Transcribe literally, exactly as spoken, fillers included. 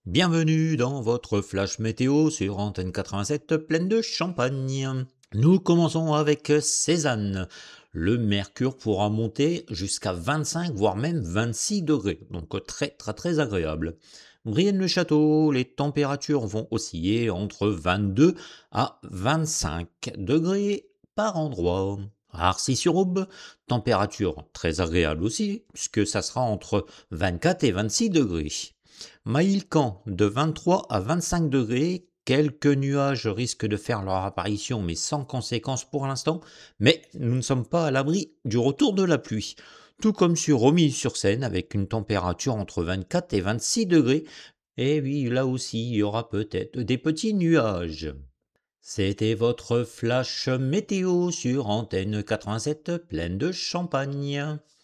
Bienvenue dans votre flash météo sur Antenne quatre-vingt-sept pleine de champagne. Nous commençons avec Cézanne. Le mercure pourra monter jusqu'à vingt-cinq voire même vingt-six degrés, donc très très très agréable. Brienne-le-Château, les températures vont osciller entre vingt-deux à vingt-cinq degrés par endroit. Arcis-sur-Aube, température très agréable aussi, puisque ça sera entre vingt-quatre et vingt-six degrés. Maïlcan, de vingt-trois à vingt-cinq degrés, quelques nuages risquent de faire leur apparition, mais sans conséquence pour l'instant, mais nous ne sommes pas à l'abri du retour de la pluie. Tout comme sur Romilly-sur-Seine, avec une température entre vingt-quatre et vingt-six degrés, et oui, là aussi, il y aura peut-être des petits nuages. C'était votre flash météo sur Antenne quatre-vingt-sept pleine de champagne.